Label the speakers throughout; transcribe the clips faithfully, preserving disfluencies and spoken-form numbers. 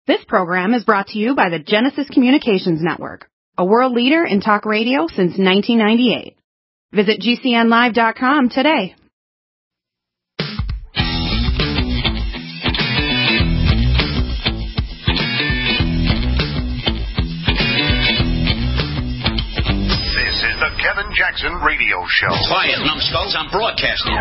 Speaker 1: This program is brought to you by the Genesis Communications Network, a world leader in talk radio since nineteen ninety-eight. Visit G C N live dot com today.
Speaker 2: This is the Kevin Jackson Radio Show.
Speaker 3: Quiet, numbskulls, I'm broadcasting.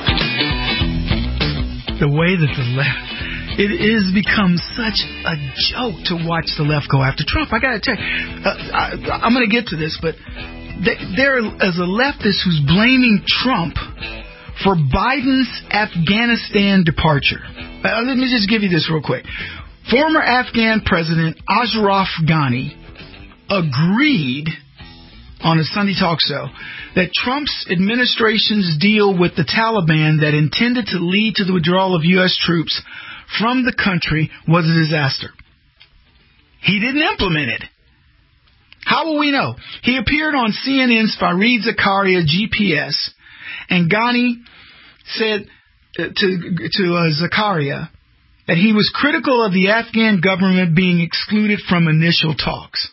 Speaker 4: The way that the left... It has become such a joke to watch the left go after Trump. I got to tell you, uh, I, I'm going to get to this, but th- there is a leftist who's blaming Trump for Biden's Afghanistan departure. Uh, let me just give you this real quick. Former Afghan President Ashraf Ghani agreed on a Sunday talk show that Trump's administration's deal with the Taliban that intended to lead to the withdrawal of U S troops from the country was a disaster. He didn't implement it. How will we know? He appeared on C N N's Fareed Zakaria G P S, and Ghani said to, to uh, Zakaria that he was critical of the Afghan government being excluded from initial talks.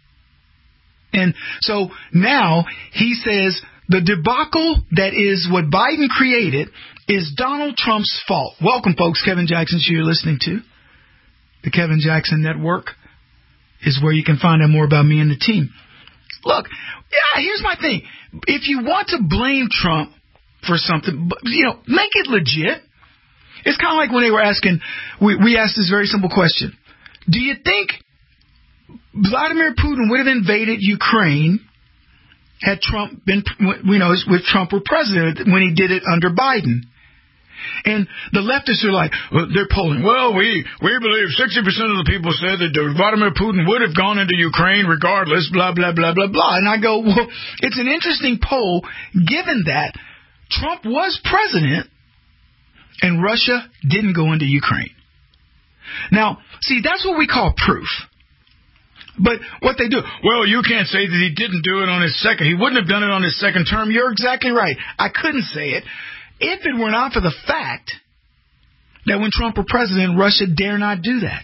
Speaker 4: And so now he says the debacle that is what Biden created is Donald Trump's fault. Welcome, folks. Kevin Jackson Show you're listening to. The Kevin Jackson Network is where you can find out more about me and the team. Look, yeah, here's my thing. If you want to blame Trump for something, you know, make it legit. It's kind of like when they were asking, we, we asked this very simple question. Do you think Vladimir Putin would have invaded Ukraine had Trump been, you know, with Trump were president when he did it under Biden? And the leftists are like, well, they're polling. Well, we we believe sixty percent of the people said that Vladimir Putin would have gone into Ukraine regardless, blah, blah, blah, blah, blah. And I go, well, it's an interesting poll given that Trump was president and Russia didn't go into Ukraine. Now, see, that's what we call proof. But what they do, well, you can't say that he didn't do it on his second. He wouldn't have done it on his second term. You're exactly right. I couldn't say it. If it were not for the fact that when Trump were president, Russia dare not do that.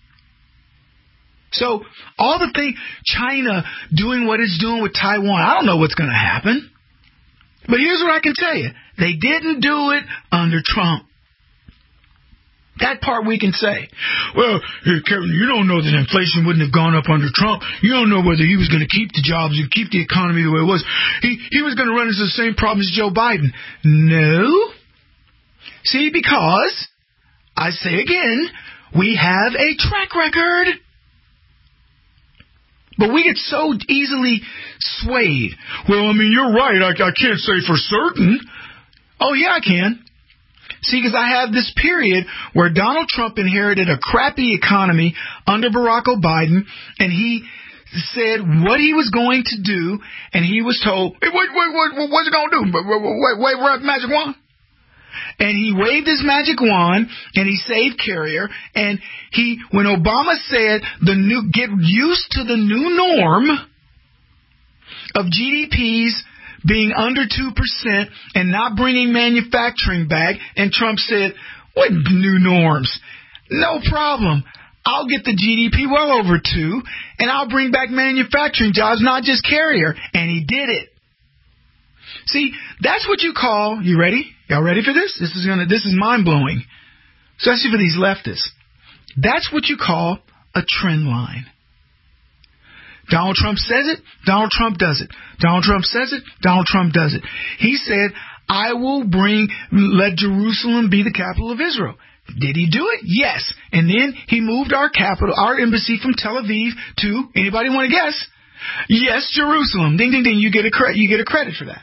Speaker 4: So all the thing, China doing what it's doing with Taiwan, I don't know what's going to happen. But here's what I can tell you. They didn't do it under Trump. That part we can say. Well, Kevin, you don't know that inflation wouldn't have gone up under Trump. You don't know whether he was going to keep the jobs and keep the economy the way it was. He he was going to run into the same problems as Joe Biden. No. See, because, I say again, we have a track record. But we get so easily swayed. Well, I mean, you're right. I, I can't say for certain. Oh, yeah, I can. See, because I have this period where Donald Trump inherited a crappy economy under Barack Obama, and he said what he was going to do, and he was told, hey, what, what, what, what's he going to do? Wait, wait, wait, magic wand? And he waved his magic wand, and he saved Carrier, and he, when Obama said the new, get used to the new norm of G D P's being under two percent and not bringing manufacturing back, and Trump said, what new norms? No problem. I'll get the G D P well over two, and I'll bring back manufacturing jobs, not just Carrier. And he did it. See, that's what you call, you ready? Y'all ready for this? This is gonna, this is mind-blowing, especially for these leftists. That's what you call a trend line. Donald Trump says it, Donald Trump does it. Donald Trump says it, Donald Trump does it. He said, I will bring, let Jerusalem be the capital of Israel. Did he do it? Yes. And then he moved our capital, our embassy from Tel Aviv to, anybody want to guess? Yes, Jerusalem. Ding, ding, ding. You get a credit, you get a credit for that.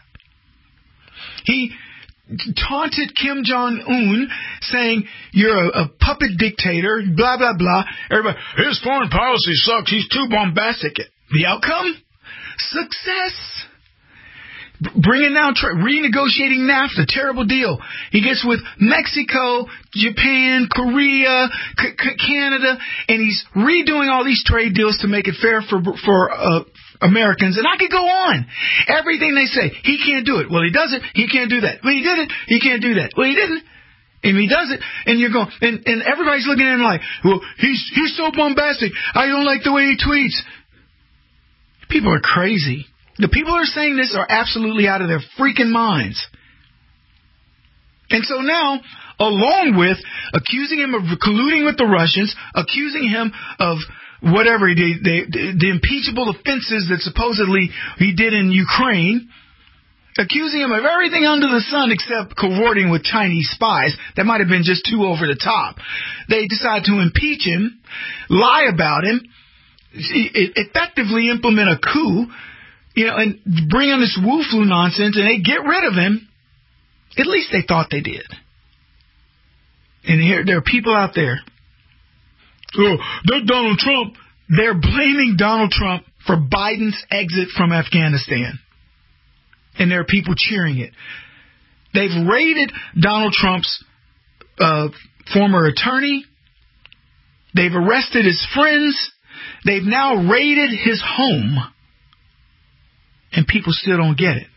Speaker 4: He taunted Kim Jong-un, saying, you're a, a puppet dictator, blah, blah, blah. Everybody, his foreign policy sucks. He's too bombastic. The outcome? Success. Bringing down, tra- renegotiating NAFTA, terrible deal. He gets with Mexico, Japan, Korea, C- C- Canada, and he's redoing all these trade deals to make it fair for for uh, Americans. And I could go on. Everything they say, he can't do it. Well, he does it. He can't do that. Well, he did it. He can't do that. Well, he didn't. And he does it, and you're going, and, and everybody's looking at him like, well, he's he's so bombastic. I don't like the way he tweets. People are crazy. The people who are saying this are absolutely out of their freaking minds. And so now, along with accusing him of colluding with the Russians, accusing him of whatever he did, the, the impeachable offenses that supposedly he did in Ukraine, accusing him of everything under the sun except cavorting with Chinese spies. That might have been just too over the top. They decide to impeach him, lie about him, effectively implement a coup, you know, and bring on this Wu flu nonsense, and they get rid of him. At least they thought they did. And here there are people out there. Oh, they're Donald Trump. They're blaming Donald Trump for Biden's exit from Afghanistan. And there are people cheering it. They've raided Donald Trump's uh, former attorney. They've arrested his friends. They've now raided his home. And people still don't get it.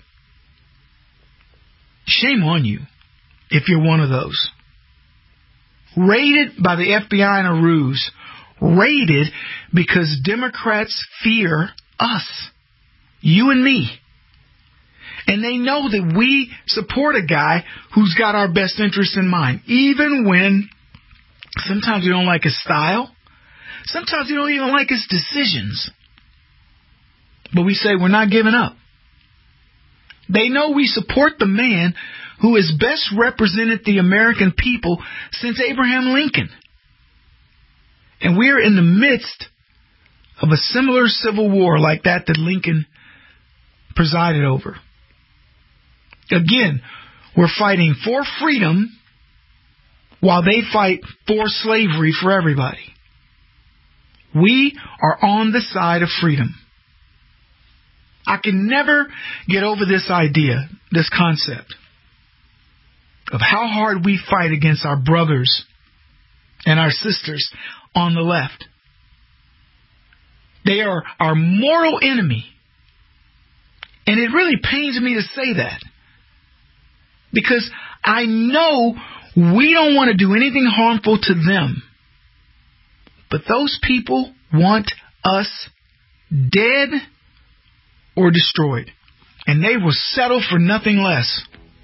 Speaker 4: Shame on you if you're one of those. Raided by the F B I in a ruse. Raided because Democrats fear us. You and me. And they know that we support a guy who's got our best interests in mind. Even when sometimes we don't like his style. Sometimes we don't even like his decisions. But we say we're not giving up. They know we support the man who has best represented the American people since Abraham Lincoln. And we're in the midst of a similar civil war like that that Lincoln presided over. Again, we're fighting for freedom while they fight for slavery for everybody. We are on the side of freedom. I can never get over this idea, this concept of how hard we fight against our brothers and our sisters on the left. They are our mortal enemy. And it really pains me to say that. Because I know we don't want to do anything harmful to them. But those people want us dead or destroyed. And they will settle for nothing less.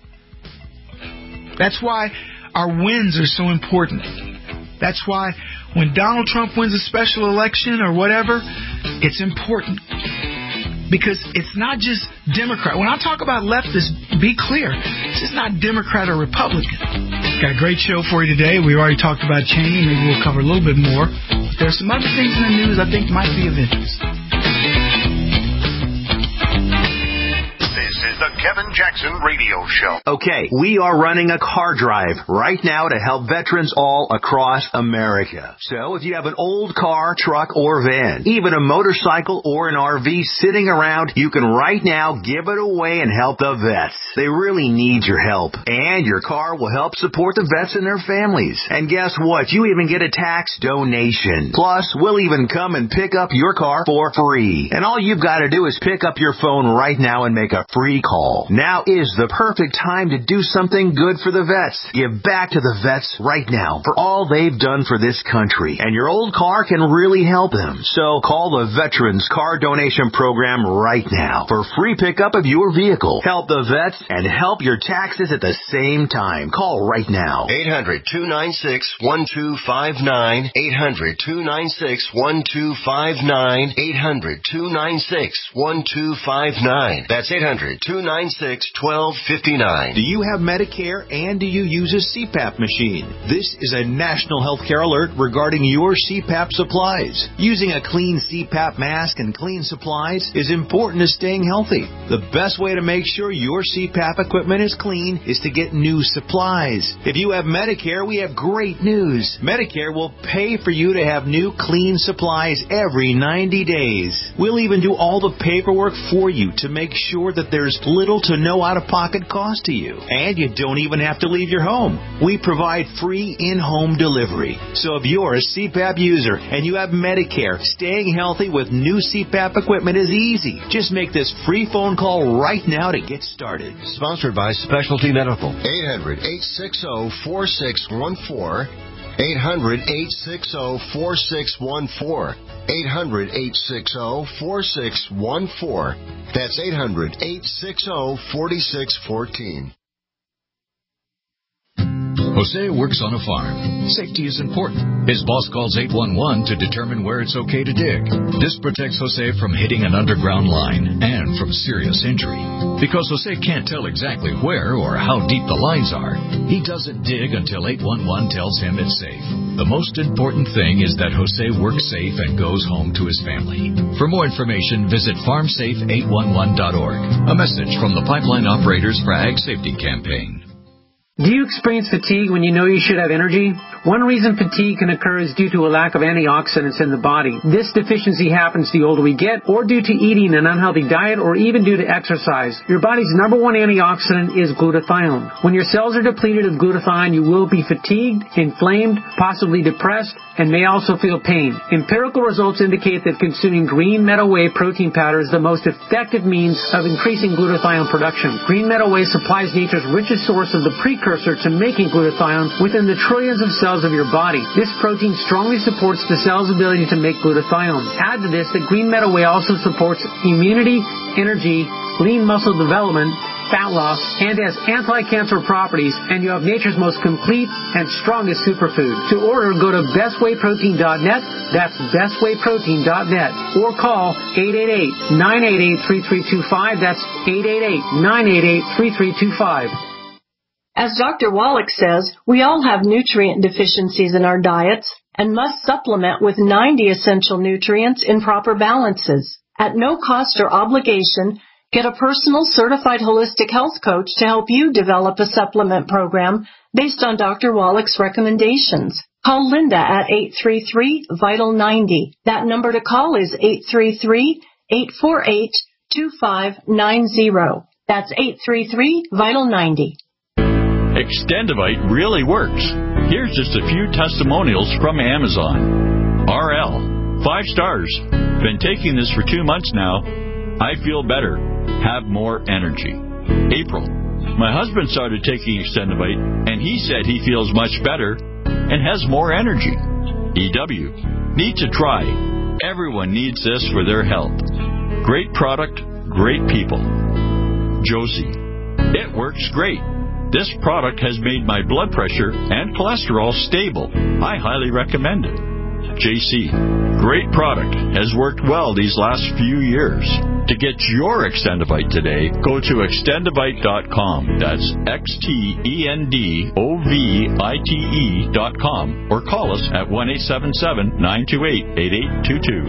Speaker 4: That's why our wins are so important. That's why when Donald Trump wins a special election or whatever, it's important. Because it's not just Democrat. When I talk about leftists, be clear. It's just not Democrat or Republican. Got a great show for you today. We already talked about Cheney. Maybe we'll cover a little bit more. But there's some other things in the news I think might be of interest.
Speaker 2: This is the Kevin Jackson Radio Show.
Speaker 5: Okay, we are running a car drive right now to help veterans all across America. So if you have an old car, truck, or van, even a motorcycle or an R V sitting around, you can right now give it away and help the vets. They really need your help. And your car will help support the vets and their families. And guess what? You even get a tax donation. Plus, we'll even come and pick up your car for free. And all you've got to do is pick up your phone right now and make a free call. Now is the perfect time to do something good for the vets. Give back to the vets right now for all they've done for this country. And your old car can really help them. So call the Veterans Car Donation Program right now for free pickup of your vehicle. Help the vets and help your taxes at the same time. Call right now.
Speaker 6: eight hundred, two nine six, one two five nine. eight hundred, two nine six, one two five nine. eight hundred, two nine six, one two five nine. That's eight hundred, two nine six, one two five nine.
Speaker 5: Do you have Medicare and do you use a C PAP machine? This is a national healthcare alert regarding your C PAP supplies. Using a clean C PAP mask and clean supplies is important to staying healthy. The best way to make sure your C PAP equipment is clean is to get new supplies. If you have Medicare, we have great news. Medicare will pay for you to have new clean supplies every ninety days. We'll even do all the paperwork for you to make sure that there's little to no out-of-pocket cost to you. And you don't even have to leave your home. We provide free in-home delivery. So if you're a C PAP user and you have Medicare, staying healthy with new C PAP equipment is easy. Just make this free phone call right now to get started.
Speaker 6: Sponsored by Specialty Medical. eight hundred, eight six zero, four six one four. eight hundred, eight six zero, four six one four. eight hundred, eight six zero, four six one four. That's eight hundred, eight six zero, four six one four.
Speaker 7: Jose works on a farm. Safety is important. His boss calls eight one one to determine where it's okay to dig. This protects Jose from hitting an underground line and from serious injury. Because Jose can't tell exactly where or how deep the lines are, he doesn't dig until eight one one tells him it's safe. The most important thing is that Jose works safe and goes home to his family. For more information, visit farm safe eight one one dot org. A message from the Pipeline Operators for Ag Safety Campaign.
Speaker 8: Do you experience fatigue when you know you should have energy? One reason fatigue can occur is due to a lack of antioxidants in the body. This deficiency happens the older we get, or due to eating an unhealthy diet, or even due to exercise. Your body's number one antioxidant is glutathione. When your cells are depleted of glutathione, you will be fatigued, inflamed, possibly depressed, and may also feel pain. Empirical results indicate that consuming green meadow whey protein powder is the most effective means of increasing glutathione production. Green meadow whey supplies nature's richest source of the precursor to making glutathione within the trillions of cells of your body. This protein strongly supports the cell's ability to make glutathione. Add to this that green meadow whey also supports immunity, energy, lean muscle development, fat loss, and has anti-cancer properties, and you have nature's most complete and strongest superfood. To order, go to best whey protein dot net, that's best whey protein dot net, or call eight eight eight, nine eight eight, three three two five, that's eight eight eight, nine eight eight, three three two five.
Speaker 9: As Doctor Wallach says, we all have nutrient deficiencies in our diets and must supplement with ninety essential nutrients in proper balances. At no cost or obligation, get a personal certified holistic health coach to help you develop a supplement program based on Doctor Wallach's recommendations. Call Linda at eight three three, vital ninety. That number to call is eight three three, eight four eight, two five nine zero. That's eight three three, vital ninety.
Speaker 10: Extendivite really works. Here's just a few testimonials from Amazon. R L, five stars. Been taking this for two months now. I feel better. Have more energy. April, my husband started taking Extendivite, and he said he feels much better and has more energy. E W, need to try. Everyone needs this for their health. Great product, great people. Josie, it works great. This product has made my blood pressure and cholesterol stable. I highly recommend it. J C, great product. Has worked well these last few years. To get your Extendivite today, go to extendivite dot com. That's X T E N D O V I T E dot com. Or call us at one eight seven seven, nine two eight, eight eight two two.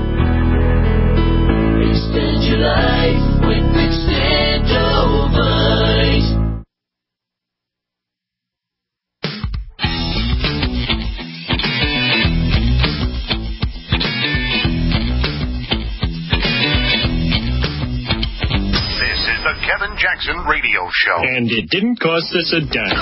Speaker 11: Extend your life with Extendivite.
Speaker 2: Kevin Jackson Radio Show.
Speaker 12: And it didn't cost us a dime.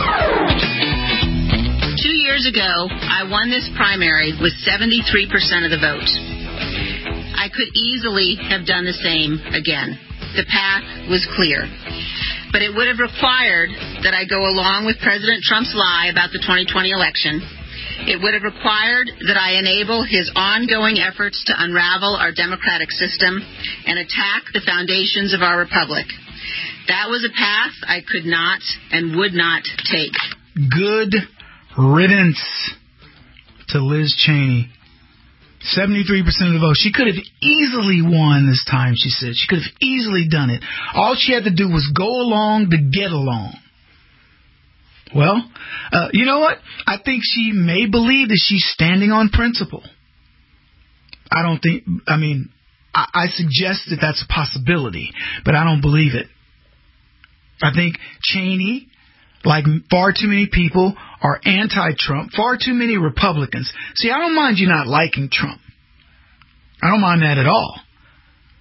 Speaker 13: Two years ago, I won this primary with seventy-three percent of the vote. I could easily have done the same again. The path was clear. But it would have required that I go along with President Trump's lie about the twenty twenty election. It would have required that I enable his ongoing efforts to unravel our democratic system and attack the foundations of our republic. That was a path I could not and would not take.
Speaker 4: Good riddance to Liz Cheney. seventy-three percent of the vote. She could have easily won this time, she said. She could have easily done it. All she had to do was go along to get along. Well, uh, you know what? I think she may believe that she's standing on principle. I don't think, I mean, I, I suggest that that's a possibility, but I don't believe it. I think Cheney, like far too many people, are anti-Trump. Far too many Republicans. See, I don't mind you not liking Trump. I don't mind that at all.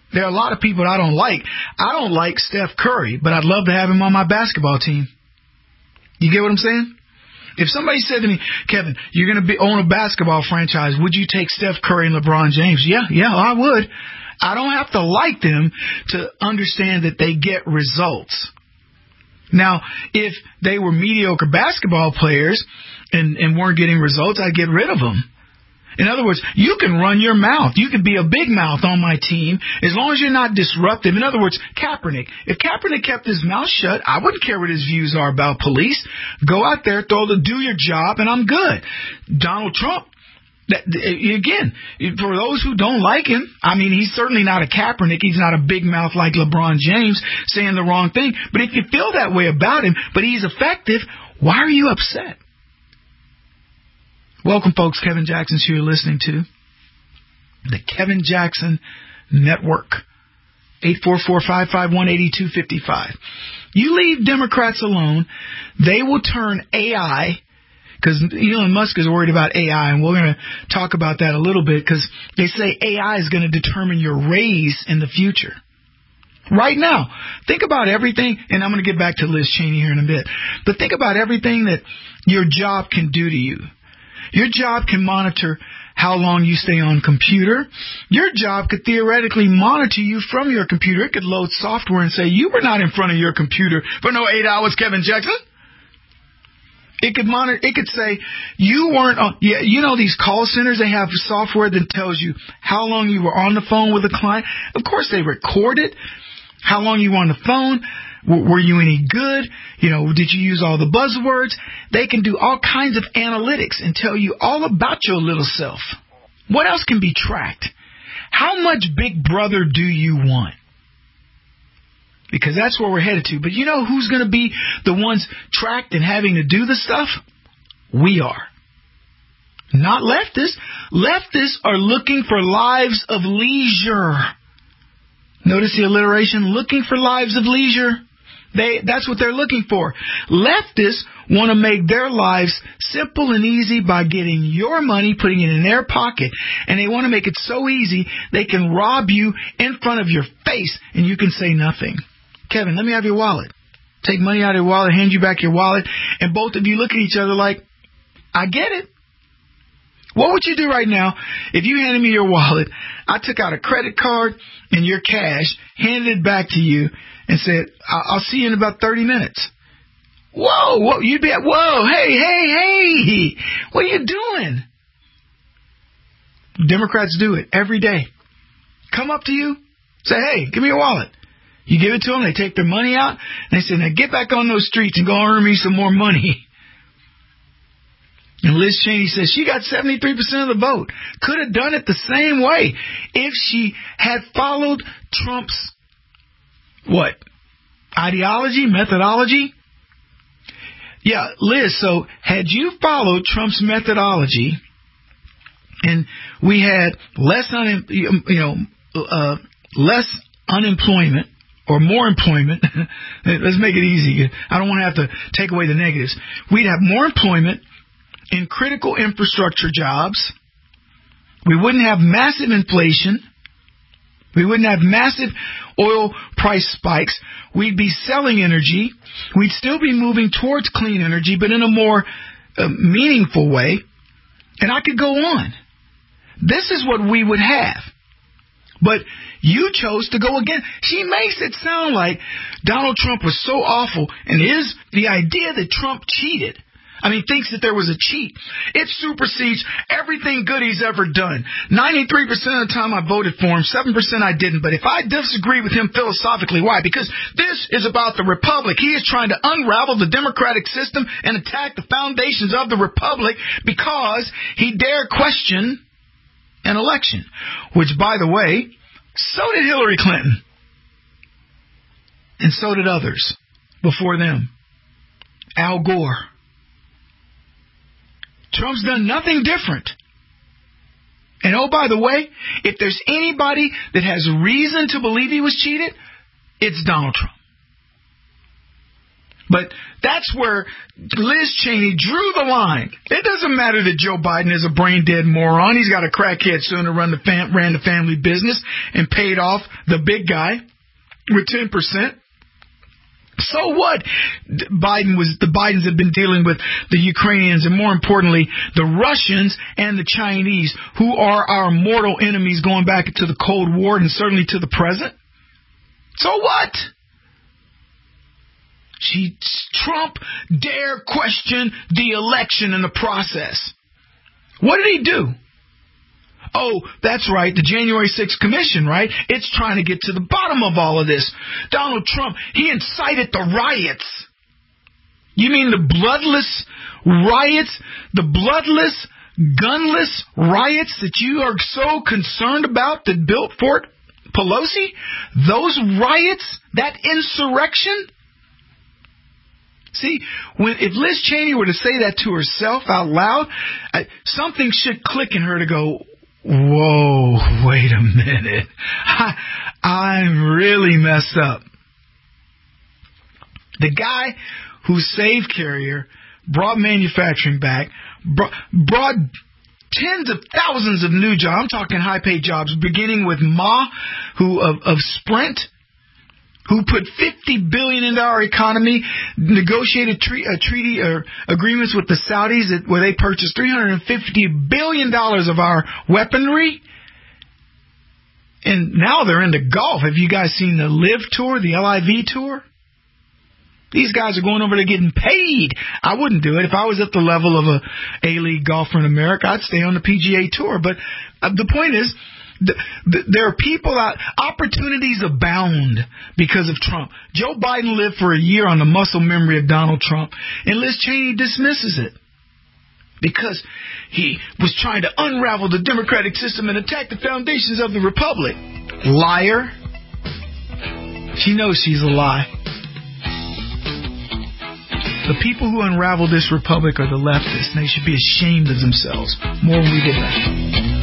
Speaker 4: There are a lot of people I don't like. I don't like Steph Curry, but I'd love to have him on my basketball team. You get what I'm saying? If somebody said to me, Kevin, you're going to be own a basketball franchise, would you take Steph Curry and LeBron James? Yeah, yeah, I would. I don't have to like them to understand that they get results. Now, if they were mediocre basketball players and, and weren't getting results, I'd get rid of them. In other words, you can run your mouth. You can be a big mouth on my team as long as you're not disruptive. In other words, Kaepernick. If Kaepernick kept his mouth shut, I wouldn't care what his views are about police. Go out there, throw the, do your job, and I'm good. Donald Trump, that, again, for those who don't like him, I mean, he's certainly not a Kaepernick. He's not a big mouth like LeBron James saying the wrong thing. But if you feel that way about him, but he's effective, why are you upset? Welcome, folks. Kevin Jackson's here listening to the Kevin Jackson Network. eight four four, five five one, eight two five five. You leave Democrats alone, they will turn A I, because Elon Musk is worried about A I, and we're going to talk about that a little bit, because they say A I is going to determine your raise in the future. Right now, think about everything, and I'm going to get back to Liz Cheney here in a bit, but think about everything that your job can do to you. Your job can monitor how long you stay on computer. Your job could theoretically monitor you from your computer. It could load software and say, you were not in front of your computer for no eight hours, Kevin Jackson. It could monitor, it could say, you weren't on, yeah, you know these call centers, they have software that tells you how long you were on the phone with a client. Of course, they record it, how long you were on the phone. Were you any good? You know, did you use all the buzzwords? They can do all kinds of analytics and tell you all about your little self. What else can be tracked? How much Big Brother do you want? Because that's where we're headed to. But you know who's going to be the ones tracked and having to do the stuff? We are. Not leftists. Leftists are looking for lives of leisure. Notice the alliteration, looking for lives of leisure. They, that's what they're looking for. Leftists want to make their lives simple and easy by getting your money, putting it in their pocket. And they want to make it so easy they can rob you in front of your face and you can say nothing. Kevin, let me have your wallet. Take money out of your wallet, hand you back your wallet, and both of you look at each other like, I get it. What would you do right now if you handed me your wallet, I took out a credit card and your cash, handed it back to you, and said, I'll see you in about thirty minutes. Whoa, whoa, you'd be at, whoa, hey, hey, hey, what are you doing? Democrats do it every day. Come up to you, say, hey, give me your wallet. You give it to them, they take their money out, and they say, now get back on those streets and go earn me some more money. And Liz Cheney says she got seventy-three percent of the vote. Could have done it the same way if she had followed Trump's, what, ideology, methodology? Yeah, Liz, so had you followed Trump's methodology and we had less, un, you know, uh, less unemployment or more employment, let's make it easy. I don't want to have to take away the negatives. We'd have more employment in critical infrastructure jobs. We wouldn't have massive inflation. We wouldn't have massive oil price spikes. We'd be selling energy. We'd still be moving towards clean energy, but in a more uh, meaningful way. And I could go on. This is what we would have. But you chose to go again. She makes it sound like Donald Trump was so awful, and is the idea that Trump cheated. I mean, thinks that there was a cheat. It supersedes everything good he's ever done. ninety-three percent of the time I voted for him, seven percent I didn't. But if I disagree with him philosophically, why? Because this is about the republic. He is trying to unravel the democratic system and attack the foundations of the republic because he dare question an election. Which, by the way, so did Hillary Clinton. And so did others before them. Al Gore. Trump's done nothing different. And oh, by the way, if there's anybody that has reason to believe he was cheated, it's Donald Trump. But that's where Liz Cheney drew the line. It doesn't matter that Joe Biden is a brain-dead moron. He's got a crackhead son who run the fam- ran the family business and paid off the big guy with ten percent. So what? Biden was the Bidens have been dealing with the Ukrainians and, more importantly, the Russians and the Chinese, who are our mortal enemies going back into the Cold War and certainly to the present. So what? She, Trump dare question the election in the process. What did he do? Oh, that's right, the January sixth Commission, right? It's trying to get to the bottom of all of this. Donald Trump, he incited the riots. You mean the bloodless riots, the bloodless, gunless riots that you are so concerned about that built Fort Pelosi? Those riots, that insurrection? See, when if Liz Cheney were to say that to herself out loud, I, something should click in her to go, whoa, wait a minute. I, I'm really messed up. The guy who saved Carrier, brought manufacturing back, brought, brought tens of thousands of new jobs. I'm talking high-paid jobs, beginning with Ma, who of, of Sprint, who put fifty billion dollars into our economy, negotiated tre- uh, treaty or agreements with the Saudis that, where they purchased three hundred fifty billion dollars of our weaponry. And now they're into golf. Have you guys seen the LIV tour, the L I V tour? These guys are going over there getting paid. I wouldn't do it. If I was at the level of a A-League golfer in America, I'd stay on the P G A Tour. But uh, the point is, The, the, there are people out, opportunities abound because of Trump. Joe Biden lived for a year on the muscle memory of Donald Trump, and Liz Cheney dismisses it because he was trying to unravel the democratic system and attack the foundations of the republic. Liar. She knows she's a lie. The people who unravel this republic are the leftists, and they should be ashamed of themselves more when we did that.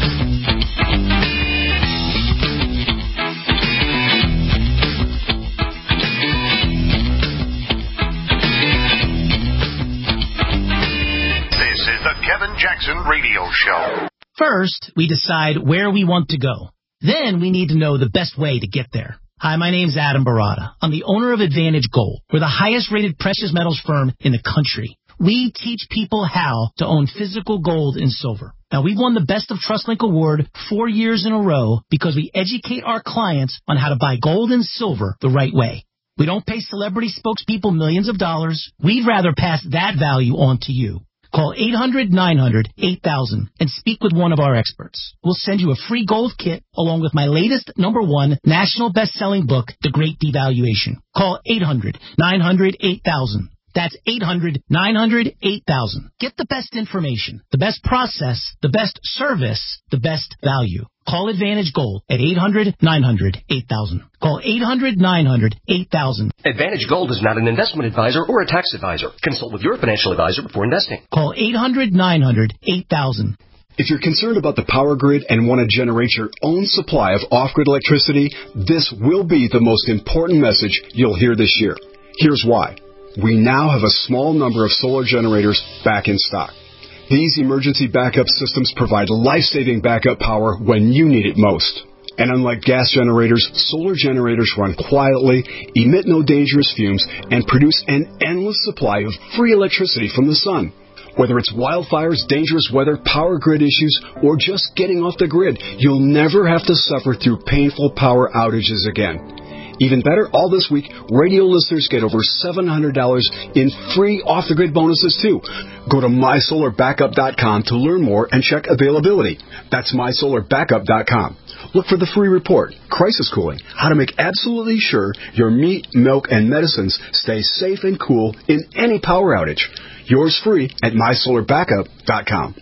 Speaker 2: Kevin Jackson Radio Show.
Speaker 14: First, we decide where we want to go. Then we need to know the best way to get there. Hi, my name's Adam Barada. I'm the owner of Advantage Gold. We're the highest rated precious metals firm in the country. We teach people how to own physical gold and silver. Now, we've won the Best of TrustLink Award four years in a row because we educate our clients on how to buy gold and silver the right way. We don't pay celebrity spokespeople millions of dollars. We'd rather pass that value on to you. Call eight hundred nine hundred eight thousand and speak with one of our experts. We'll send you a free gold kit along with my latest number one national best-selling book, The Great Devaluation. Call eight hundred nine hundred eight thousand. That's eight hundred nine hundred eight thousand. Get the best information, the best process, the best service, the best value. Call Advantage Gold at eight hundred nine hundred eight thousand. Call eight hundred nine hundred eight thousand.
Speaker 15: Advantage Gold is not an investment advisor or a tax advisor. Consult with your financial advisor before investing.
Speaker 14: Call eight hundred nine hundred eight thousand.
Speaker 16: If you're concerned about the power grid and want to generate your own supply of off-grid electricity, this will be the most important message you'll hear this year. Here's why. We now have a small number of solar generators back in stock. These emergency backup systems provide life-saving backup power when you need it most. And unlike gas generators, solar generators run quietly, emit no dangerous fumes, and produce an endless supply of free electricity from the sun. Whether it's wildfires, dangerous weather, power grid issues, or just getting off the grid, you'll never have to suffer through painful power outages again. Even better, all this week, radio listeners get over seven hundred dollars in free off-the-grid bonuses, too. Go to my solar backup dot com to learn more and check availability. That's my solar backup dot com. Look for the free report, Crisis Cooling, how to make absolutely sure your meat, milk, and medicines stay safe and cool in any power outage. Yours free at my solar backup dot com.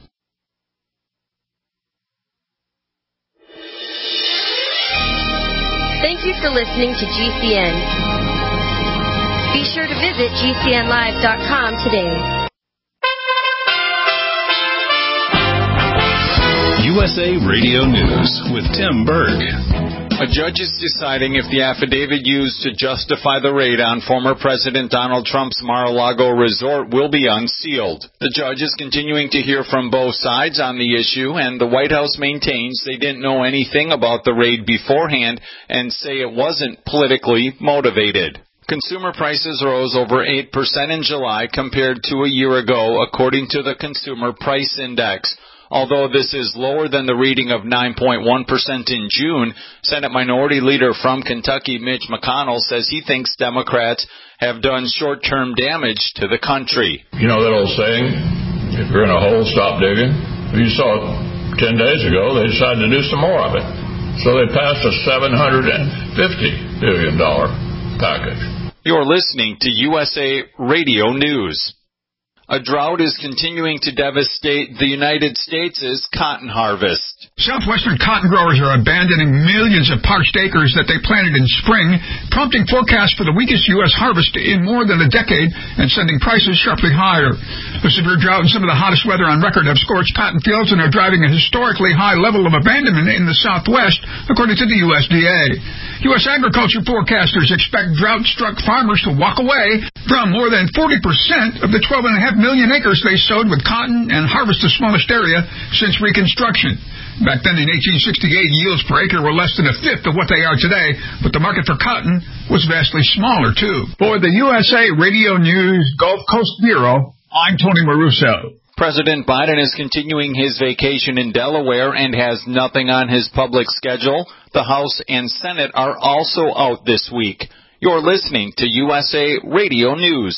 Speaker 17: Thank you for listening to G C N. Be sure to visit G C N live dot com today.
Speaker 7: U S A Radio News with Tim Berg.
Speaker 18: A judge is deciding if the affidavit used to justify the raid on former President Donald Trump's Mar-a-Lago resort will be unsealed. The judge is continuing to hear from both sides on the issue, and the White House maintains they didn't know anything about the raid beforehand and say it wasn't politically motivated. Consumer prices rose over eight percent in July compared to a year ago, according to the Consumer Price Index. Although this is lower than the reading of nine point one percent in June, Senate Minority Leader from Kentucky Mitch McConnell says he thinks Democrats have done short-term damage to the country.
Speaker 19: You know that old saying, if you're in a hole, stop digging? You saw it ten days ago, they decided to do some more of it. So they passed a seven hundred fifty billion dollars package.
Speaker 18: You're listening to U S A Radio News. A drought is continuing to devastate the United States' cotton harvest.
Speaker 20: Southwestern cotton growers are abandoning millions of parched acres that they planted in spring, prompting forecasts for the weakest U S harvest in more than a decade and sending prices sharply higher. The severe drought and some of the hottest weather on record have scorched cotton fields and are driving a historically high level of abandonment in the Southwest, according to the U S D A. U S agriculture forecasters expect drought-struck farmers to walk away from more than forty percent of the twelve point five million acres they sowed with cotton and harvest the smallest area since Reconstruction. Back then in eighteen sixty-eight, yields per acre were less than a fifth of what they are today, but the market for cotton was vastly smaller, too. For the U S A Radio News Gulf Coast Bureau, I'm Tony Maruso.
Speaker 18: President Biden is continuing his vacation in Delaware and has nothing on his public schedule. The House and Senate are also out this week. You're listening to U S A Radio News.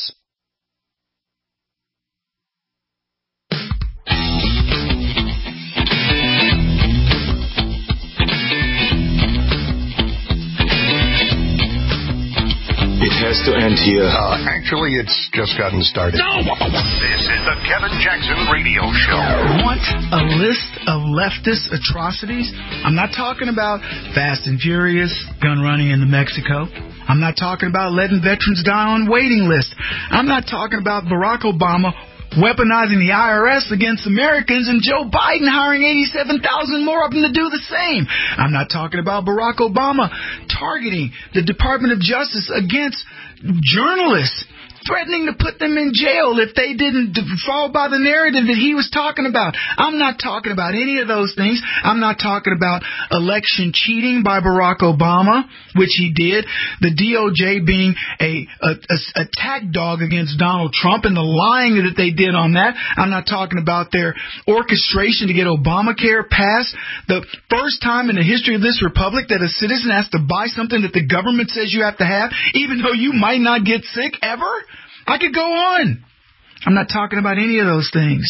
Speaker 2: It has to end here. Uh, actually, it's just gotten started. No! This is the Kevin Jackson Radio Show.
Speaker 4: Want a list of leftist atrocities? I'm not talking about Fast and Furious, gun running into Mexico. I'm not talking about letting veterans die on waiting lists. I'm not talking about Barack Obama weaponizing the I R S against Americans and Joe Biden hiring eighty-seven thousand more of them to do the same. I'm not talking about Barack Obama targeting the Department of Justice against journalists, threatening to put them in jail if they didn't fall by the narrative that he was talking about. I'm not talking about any of those things. I'm not talking about election cheating by Barack Obama, which he did, the D O J being a, a, a attack dog against Donald Trump and the lying that they did on that. I'm not talking about their orchestration to get Obamacare passed, the first time in the history of this republic that a citizen has to buy something that the government says you have to have, even though you might not get sick ever. I could go on. I'm not talking about any of those things.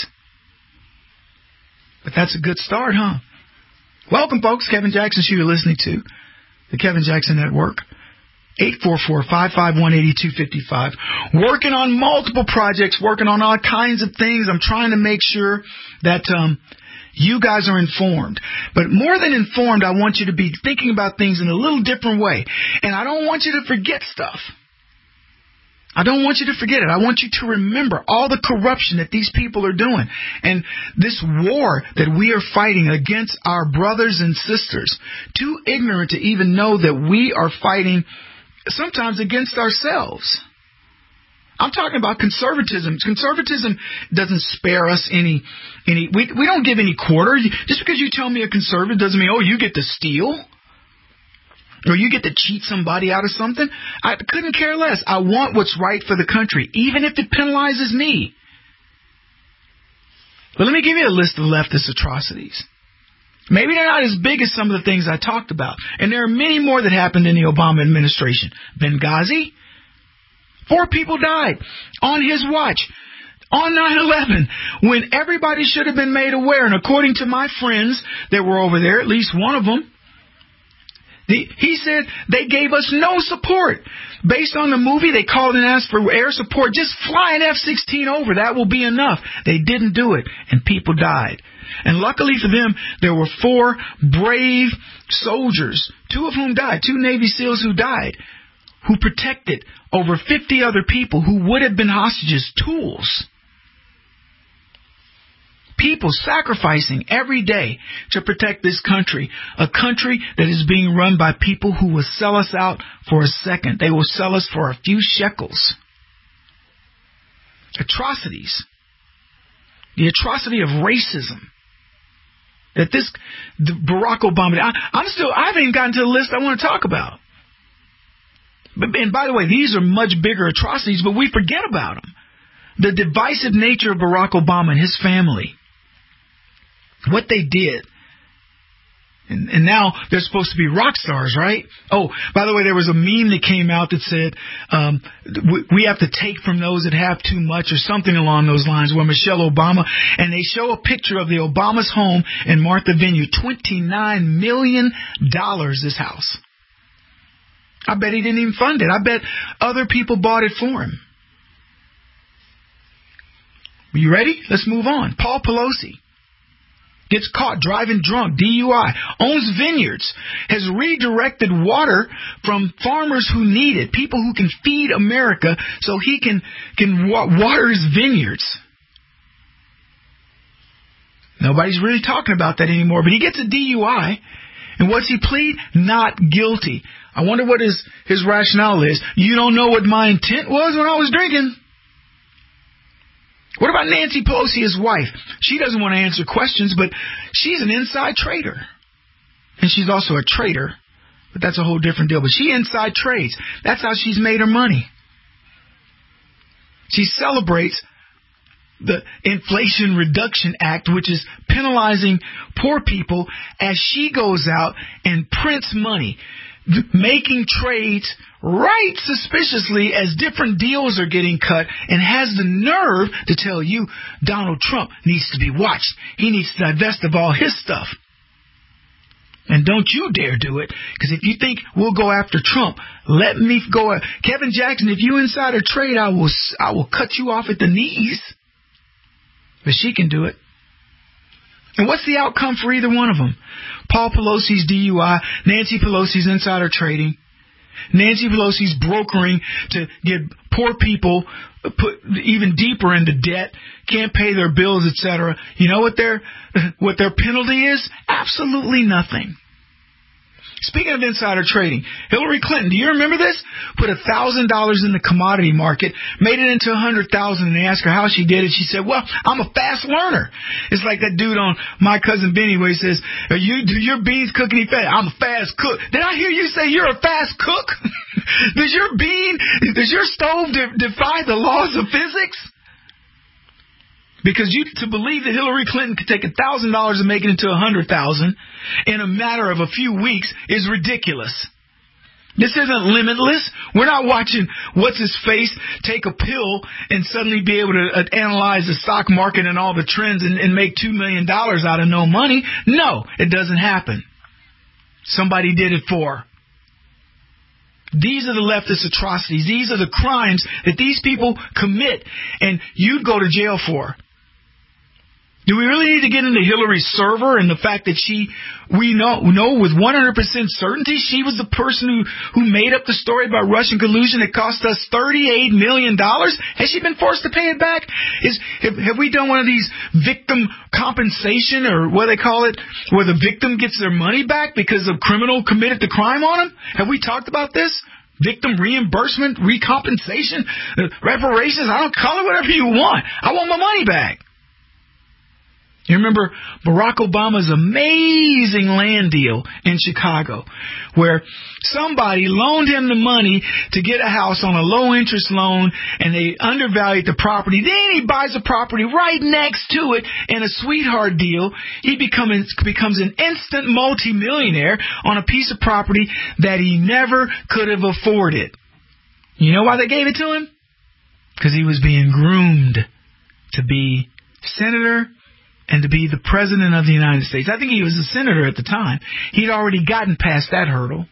Speaker 4: But that's a good start, huh? Welcome, folks. Kevin Jackson Show you're listening to. The Kevin Jackson Network. eight four four, five five one, eight two five five. Working on multiple projects, working on all kinds of things. I'm trying to make sure that um, you guys are informed. But more than informed, I want you to be thinking about things in a little different way. And I don't want you to forget stuff. I don't want you to forget it. I want you to remember all the corruption that these people are doing. And this war that we are fighting against our brothers and sisters, too ignorant to even know that we are fighting sometimes against ourselves. I'm talking about conservatism. Conservatism doesn't spare us any, any, we, we don't give any quarter. Just because you tell me a conservative doesn't mean, oh, you get to steal. Or you get to cheat somebody out of something. I couldn't care less. I want what's right for the country, even if it penalizes me. But let me give you a list of leftist atrocities. Maybe they're not as big as some of the things I talked about. And there are many more that happened in the Obama administration. Benghazi, four people died on his watch. On nine eleven, when everybody should have been made aware, and according to my friends that were over there, at least one of them, The, he said they gave us no support. Based on the movie, they called and asked for air support. Just fly an F sixteen over. That will be enough. They didn't do it, and people died. And luckily for them, there were four brave soldiers, two of whom died, two Navy SEALs who died, who protected over fifty other people who would have been hostages, tools. People sacrificing every day to protect this country, a country that is being run by people who will sell us out for a second. They will sell us for a few shekels. Atrocities. The atrocity of racism. That this, the Barack Obama, I, I'm still, I haven't even gotten to the list I want to talk about. But, and by the way, these are much bigger atrocities, but we forget about them. The divisive nature of Barack Obama and his family. What they did. And, and now they're supposed to be rock stars, right? Oh, by the way, there was a meme that came out that said, um, we, we have to take from those that have too much or something along those lines, where Michelle Obama, and they show a picture of the Obama's home in Martha Vineyard, twenty-nine million dollars this house. I bet he didn't even fund it. I bet other people bought it for him. Are you ready? Let's move on. Paul Pelosi gets caught driving drunk, D U I, owns vineyards, has redirected water from farmers who need it, people who can feed America, so he can, can water his vineyards. Nobody's really talking about that anymore, but he gets a D U I, and what's he plead? Not guilty. I wonder what his, his rationale is. You don't know what my intent was when I was drinking. What about Nancy Pelosi, his wife? She doesn't want to answer questions, but she's an inside trader. And she's also a traitor, but that's a whole different deal. But she inside trades. That's how she's made her money. She celebrates the Inflation Reduction Act, which is penalizing poor people, as she goes out and prints money, making trades right suspiciously as different deals are getting cut, and has the nerve to tell you Donald Trump needs to be watched. He needs to divest of all his stuff. And don't you dare do it, because if you think we'll go after Trump, let me go. Kevin Jackson, if you insider trade, I will, I will cut you off at the knees. But she can do it. And what's the outcome for either one of them? Paul Pelosi's D U I, Nancy Pelosi's insider trading. Nancy Pelosi's brokering to get poor people put even deeper into debt, can't pay their bills, et cetera. You know what their what their penalty is? Absolutely nothing. Speaking of insider trading, Hillary Clinton, do you remember this? Put a thousand dollars in the commodity market, made it into a hundred thousand, and they asked her how she did it. She said, "Well, I'm a fast learner." It's like that dude on My Cousin Benny where he says, "Are you do your beans cook any fast?" "I'm a fast cook." Did I hear you say you're a fast cook? Does your bean, does your stove de- defy the laws of physics? Because you to believe that Hillary Clinton could take a thousand dollars and make it into a hundred thousand in a matter of a few weeks is ridiculous. This isn't limitless. We're not watching what's his face take a pill and suddenly be able to uh, analyze the stock market and all the trends and, and make two million dollars out of no money. No, it doesn't happen. Somebody did it for her. These are the leftist atrocities. These are the crimes that these people commit and you'd go to jail for. Do we really need to get into Hillary's server and the fact that she, we know, know with one hundred percent certainty she was the person who, who made up the story about Russian collusion that cost us thirty-eight million dollars? Has she been forced to pay it back? Is have, have we done one of these victim compensation, or what they call it, where the victim gets their money back because the criminal committed the crime on them? Have we talked about this? Victim reimbursement, recompensation, uh, reparations? I don't call it whatever you want. I want my money back. You remember Barack Obama's amazing land deal in Chicago, where somebody loaned him the money to get a house on a low-interest loan, and they undervalued the property. Then he buys a property right next to it in a sweetheart deal. He becomes, becomes an instant multimillionaire on a piece of property that he never could have afforded. You know why they gave it to him? Because he was being groomed to be senator and to be the president of the United States. I think he was a senator at the time. He'd already gotten past that hurdle.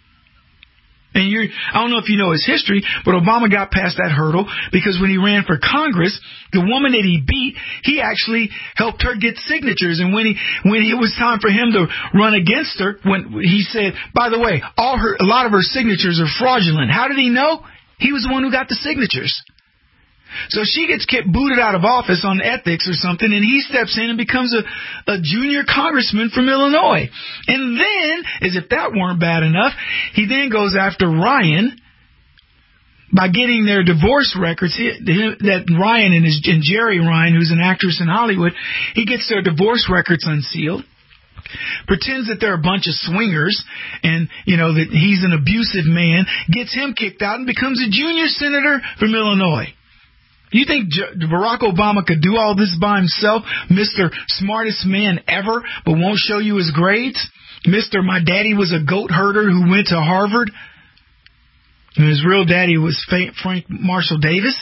Speaker 4: And you're, I don't know if you know his history, but Obama got past that hurdle because when he ran for Congress, the woman that he beat, he actually helped her get signatures. And when he, when it was time for him to run against her, when he said, by the way, all her, a lot of her signatures are fraudulent. How did he know? He was the one who got the signatures. So she gets kept booted out of office on ethics or something, and he steps in and becomes a, a junior congressman from Illinois. And then, as if that weren't bad enough, he then goes after Ryan by getting their divorce records. He, that Ryan and, his, and Jerry Ryan, who's an actress in Hollywood, he gets their divorce records unsealed. Pretends that they're a bunch of swingers and, you know, that he's an abusive man, gets him kicked out and becomes a junior senator from Illinois. You think Barack Obama could do all this by himself, Mister Smartest Man ever, but won't show you his grades? Mister My daddy was a goat herder who went to Harvard, and his real daddy was Frank Marshall Davis?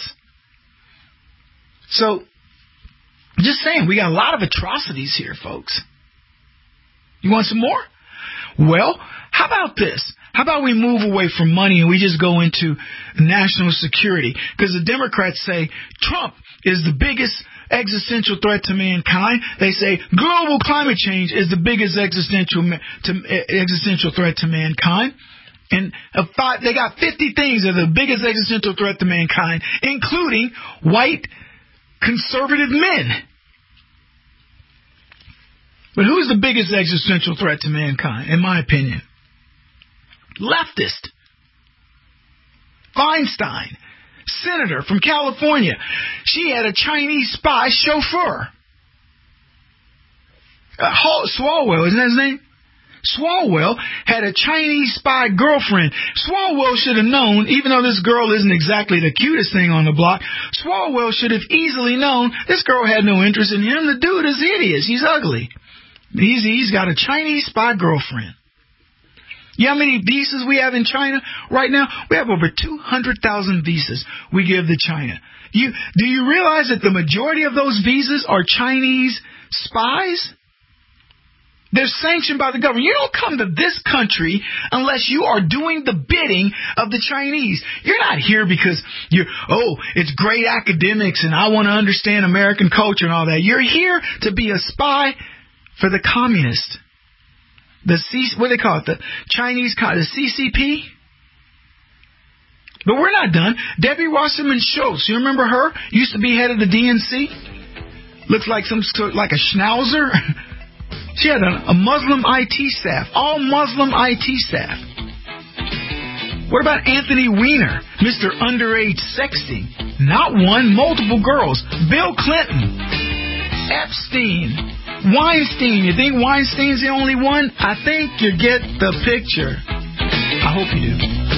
Speaker 4: So, just saying, we got a lot of atrocities here, folks. You want some more? Well, how about this? How about we move away from money and we just go into national security? Because the Democrats say Trump is the biggest existential threat to mankind. They say global climate change is the biggest existential to, existential threat to mankind. And a five, they got fifty things that are the biggest existential threat to mankind, including white conservative men. But who's the biggest existential threat to mankind, in my opinion? Leftist. Feinstein, senator from California. She had a Chinese spy chauffeur. Uh, Swalwell, isn't that his name? Swalwell had a Chinese spy girlfriend. Swalwell should have known, even though this girl isn't exactly the cutest thing on the block, Swalwell should have easily known this girl had no interest in him. The dude is hideous. He's ugly. He's, he's got a Chinese spy girlfriend. You know how many visas we have in China right now? We have over two hundred thousand visas we give to China. You, do you realize that the majority of those visas are Chinese spies? They're sanctioned by the government. You don't come to this country unless you are doing the bidding of the Chinese. You're not here because you're, oh, it's great academics and I want to understand American culture and all that. You're here to be a spy for the communists. The C, what do they call it? The Chinese, the C C P? But we're not done. Debbie Wasserman Schultz, you remember her? Used to be head of the D N C. Looks like some sort, like a schnauzer. She had a, a Muslim I T staff, all Muslim I T staff. What about Anthony Weiner, Mister Underage Sexting? Not one, multiple girls. Bill Clinton, Epstein, Weinstein. You think Weinstein's the only one? I think you get the picture. I hope you do.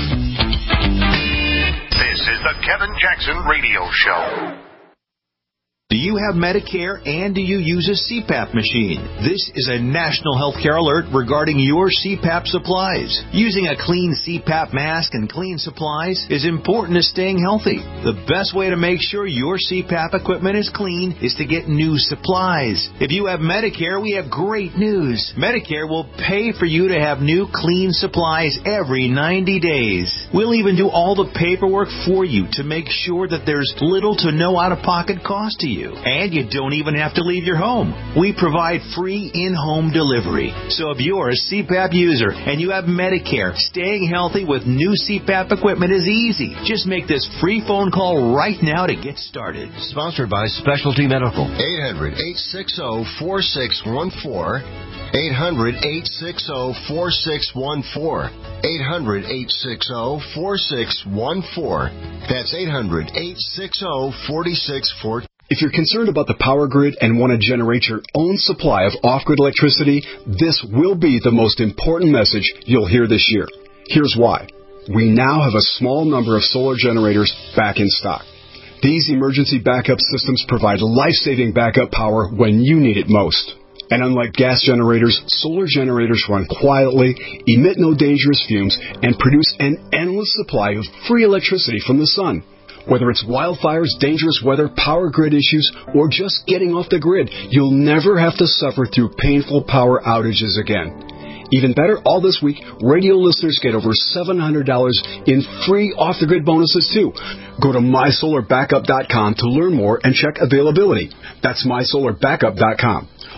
Speaker 2: This is the Kevin Jackson Radio Show.
Speaker 5: Do you have Medicare and do you use a C PAP machine? This is a national healthcare alert regarding your C PAP supplies. Using a clean C PAP mask and clean supplies is important to staying healthy. The best way to make sure your C PAP equipment is clean is to get new supplies. If you have Medicare, we have great news. Medicare will pay for you to have new clean supplies every ninety days. We'll even do all the paperwork for you to make sure that there's little to no out-of-pocket cost to you. And you don't even have to leave your home. We provide free in-home delivery. So if you're a C PAP user and you have Medicare, staying healthy with new C PAP equipment is easy. Just make this free phone call right now to get started.
Speaker 6: Sponsored by Specialty Medical. eight hundred, eight six zero, four six one four. eight hundred, eight six zero, four six one four. eight hundred, eight six zero, four six one four. That's eight hundred, eight six zero, four six one four.
Speaker 16: If you're concerned about the power grid and want to generate your own supply of off-grid electricity, this will be the most important message you'll hear this year. Here's why. We now have a small number of solar generators back in stock. These emergency backup systems provide life-saving backup power when you need it most. And unlike gas generators, solar generators run quietly, emit no dangerous fumes, and produce an endless supply of free electricity from the sun. Whether it's wildfires, dangerous weather, power grid issues, or just getting off the grid, you'll never have to suffer through painful power outages again. Even better, all this week, radio listeners get over seven hundred dollars in free off-the-grid bonuses, too. Go to my solar backup dot com to learn more and check availability. That's my solar backup dot com.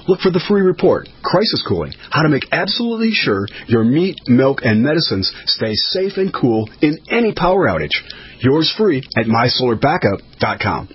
Speaker 16: look for the free report, Crisis Cooling, how to make absolutely sure your meat, milk, and medicines stay safe and cool in any power outage. Yours free at my solar backup dot com.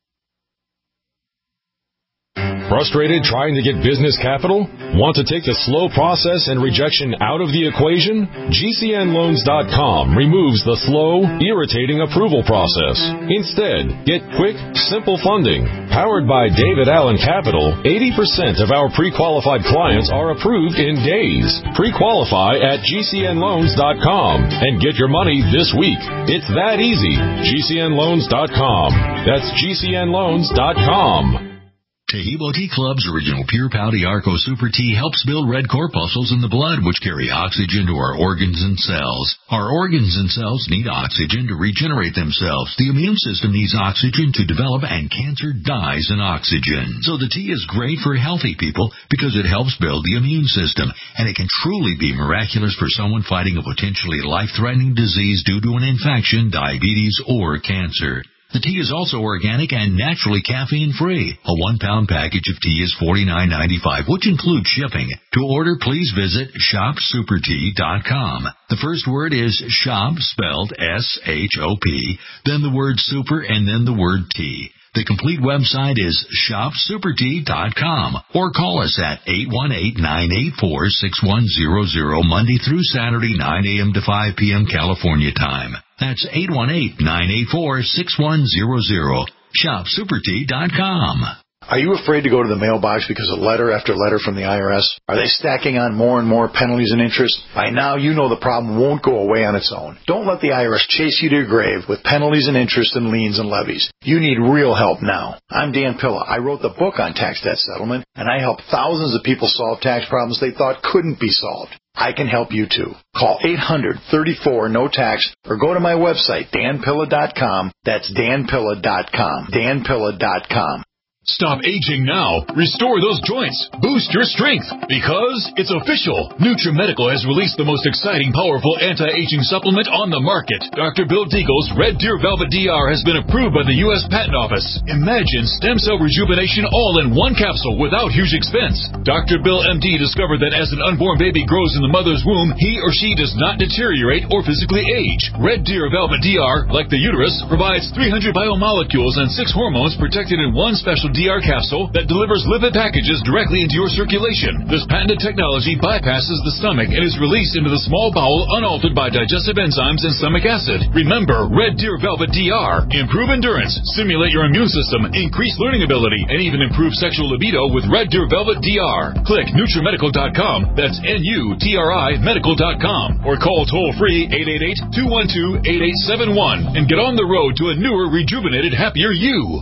Speaker 21: Frustrated trying to get business capital? Want to take the slow process and rejection out of the equation? G C N loans dot com removes the slow, irritating approval process. Instead, get quick, simple funding. Powered by David Allen Capital, eighty percent of our pre-qualified clients are approved in days. Pre-qualify at G C N loans dot com and get your money this week. It's that easy. G C N loans dot com. That's G C N loans dot com.
Speaker 7: Tahibo Tea Club's original Pure Pouty Arco Super Tea helps build red corpuscles in the blood, which carry oxygen to our organs and cells. Our organs and cells need oxygen to regenerate themselves. The immune system needs oxygen to develop, and cancer dies in oxygen. So the tea is great for healthy people because it helps build the immune system, and it can truly be miraculous for someone fighting a potentially life-threatening disease due to an infection, diabetes, or cancer. The tea is also organic and naturally caffeine-free. A one-pound package of tea is forty-nine ninety-five, which includes shipping. To order, please visit shop super tea dot com. The first word is shop, spelled S H O P, then the word super, and then the word tea. The complete website is shop super tea dot com, or call us at eight one eight, nine eight four, six one zero zero Monday through Saturday, nine a.m. to five p.m. California time. That's eight one eight, nine eight four, six one zero zero. shop super tea dot com.
Speaker 22: Are you afraid to go to the mailbox because of letter after letter from the I R S? Are they stacking on more and more penalties and interest? By now, you know the problem won't go away on its own. Don't let the I R S chase you to your grave with penalties and interest and liens and levies. You need real help now. I'm Dan Pilla. I wrote the book on tax debt settlement, and I help thousands of people solve tax problems they thought couldn't be solved. I can help you too. Call eight hundred, thirty-four, no tax or go to my website, dan pilla dot com. That's dan pilla dot com. dan pilla dot com.
Speaker 23: Stop aging now. Restore those joints. Boost your strength. Because it's official. NutriMedical has released the most exciting, powerful anti-aging supplement on the market. Doctor Bill Deagle's Red Deer Velvet D R has been approved by the U S Patent Office. Imagine stem cell rejuvenation all in one capsule without huge expense. Doctor Bill M D discovered that as an unborn baby grows in the mother's womb, he or she does not deteriorate or physically age. Red Deer Velvet D R, like the uterus, provides three hundred biomolecules and six hormones protected in one special D R capsule that delivers lipid packages directly into your circulation. This patented technology bypasses the stomach and is released into the small bowel unaltered by digestive enzymes and stomach acid. Remember, Red Deer Velvet D R. Improve endurance, stimulate your immune system, increase learning ability, and even improve sexual libido with Red Deer Velvet D R. Click Nutri Medical dot com. That's N U T R I Medical dot com. Or call toll-free eight eight eight, two one two, eight eight seven one and get on the road to a newer, rejuvenated, happier you.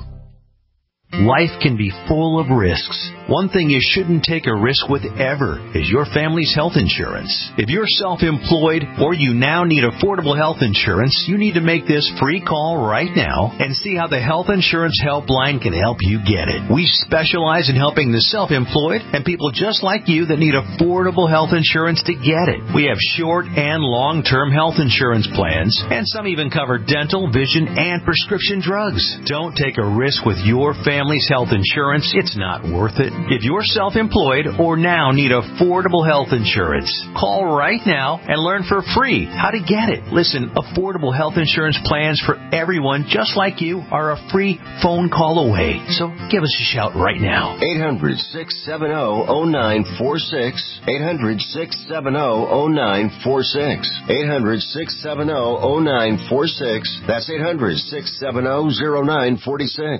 Speaker 5: Life can be full of risks. One thing you shouldn't take a risk with ever is your family's health insurance. If you're self-employed or you now need affordable health insurance, you need to make this free call right now and see how the Health Insurance Helpline can help you get it. We specialize in helping the self-employed and people just like you that need affordable health insurance to get it. We have short and long-term health insurance plans, and some even cover dental, vision, and prescription drugs. Don't take a risk with your family. Family's health insurance, it's not worth it. If you're self-employed or now need affordable health insurance, call right now and learn for free how to get it. Listen, affordable health insurance plans for everyone just like you are a free phone call away. So give us a shout right now.
Speaker 6: eight hundred, six seven zero, zero nine four six. eight hundred, six seven zero, zero nine four six. eight hundred, six seven zero, zero nine four six. That's eight hundred, six seven zero, zero nine four six.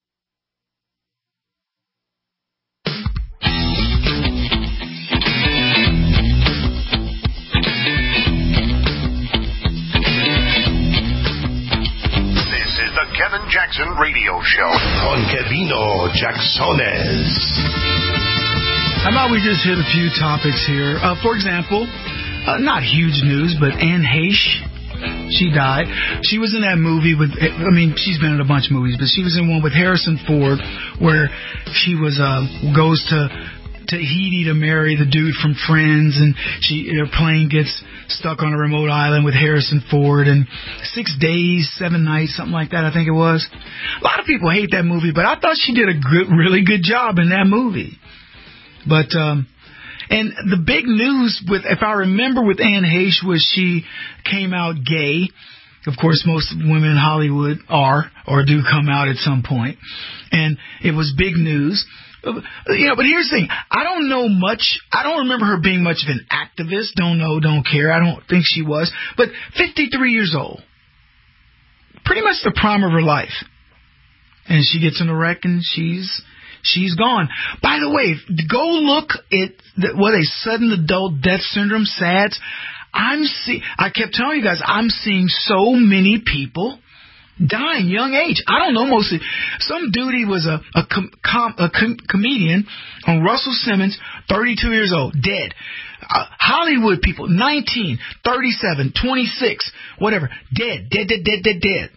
Speaker 2: Kevin Jackson Radio Show on Kevino Jacksones.
Speaker 4: How about we just hit a few topics here? Uh, for example, uh, not huge news, but Anne Heche, she died. She was in that movie with, I mean, she's been in a bunch of movies, but she was in one with Harrison Ford where she was uh, goes to Tahiti to marry the dude from Friends, and she her plane gets stuck on a remote island with Harrison Ford, and six days, seven nights, something like that, I think it was. A lot of people hate that movie, but I thought she did a good, really good job in that movie. But, um, and the big news with, if I remember with Anne Heche, was she came out gay. Of course, most women in Hollywood are, or do come out at some point. And it was big news. You know, but here's the thing. I don't know much. I don't remember her being much of an activist. Don't know, don't care. I don't think she was. But fifty-three years old. Pretty much the prime of her life. And she gets in a wreck and she's she's gone. By the way, go look at the, what a sudden adult death syndrome, S A D S. I'm see. I kept telling you guys, I'm seeing so many people dying young age. I don't know, mostly. Some dude, he was a a, com, com, a com, comedian on Russell Simmons, thirty-two years old, dead. Uh, Hollywood people, nineteen, thirty-seven, twenty-six, whatever, dead, dead, dead, dead, dead, dead.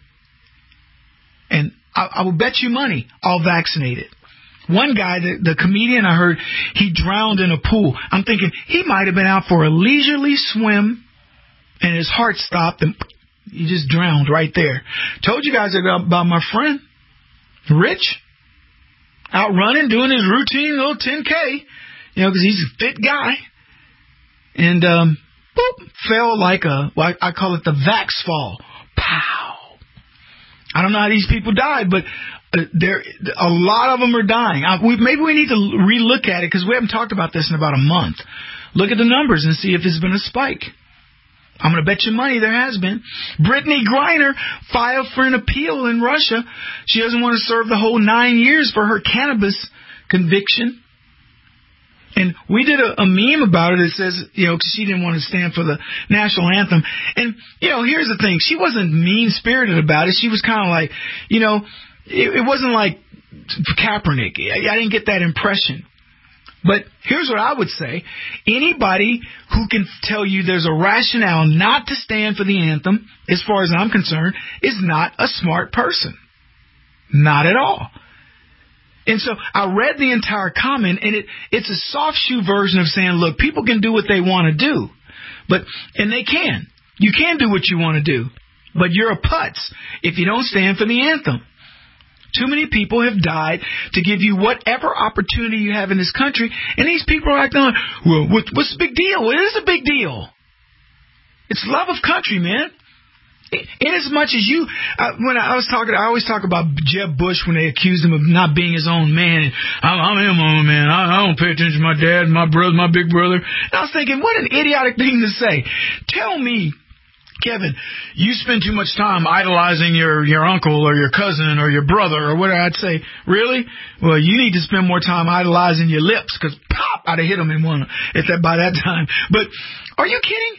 Speaker 4: And I, I will bet you money, all vaccinated. One guy, the, the comedian, I heard, he drowned in a pool. I'm thinking he might have been out for a leisurely swim and his heart stopped and he just drowned right there. Told you guys about my friend, Rich, out running, doing his routine little ten K, you know, because he's a fit guy. And, um, boop, fell like a, well, I call it the Vax fall. Pow. I don't know how these people died, but uh, there, a lot of them are dying. Uh, we, maybe we need to relook at it because we haven't talked about this in about a month. Look at the numbers and see if there's been a spike. I'm going to bet you money there has been. Brittany Griner filed for an appeal in Russia. She doesn't want to serve the whole nine years for her cannabis conviction. And we did a, a meme about it that says, you know, because she didn't want to stand for the national anthem. And, you know, here's the thing. She wasn't mean-spirited about it. She was kind of like, you know, it, it wasn't like Kaepernick. I, I didn't get that impression. But here's what I would say. Anybody who can tell you there's a rationale not to stand for the anthem, as far as I'm concerned, is not a smart person. Not at all. And so I read the entire comment, and it it's a soft shoe version of saying, look, people can do what they want to do. But and they can. You can do what you want to do. But you're a putz if you don't stand for the anthem. Too many people have died to give you whatever opportunity you have in this country, and these people are acting like, well, what, what's the big deal? Well, it is a big deal. It's love of country, man. In as much as you, uh, when I was talking, I always talk about Jeb Bush when they accused him of not being his own man. And I'm, I'm my own man. I, I don't pay attention to my dad, my brother, my big brother. And I was thinking, what an idiotic thing to say. Tell me, Kevin, you spend too much time idolizing your, your uncle or your cousin or your brother or whatever. I'd say, really? Well, you need to spend more time idolizing your lips because pop, I'd have hit him in one at that, by that time. But are you kidding?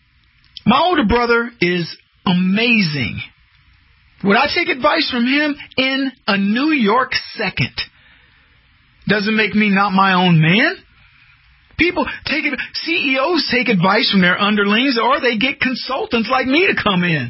Speaker 4: My older brother is amazing. Would I take advice from him in a New York second? Doesn't make me not my own man. People take it, C E Os take advice from their underlings, or they get consultants like me to come in.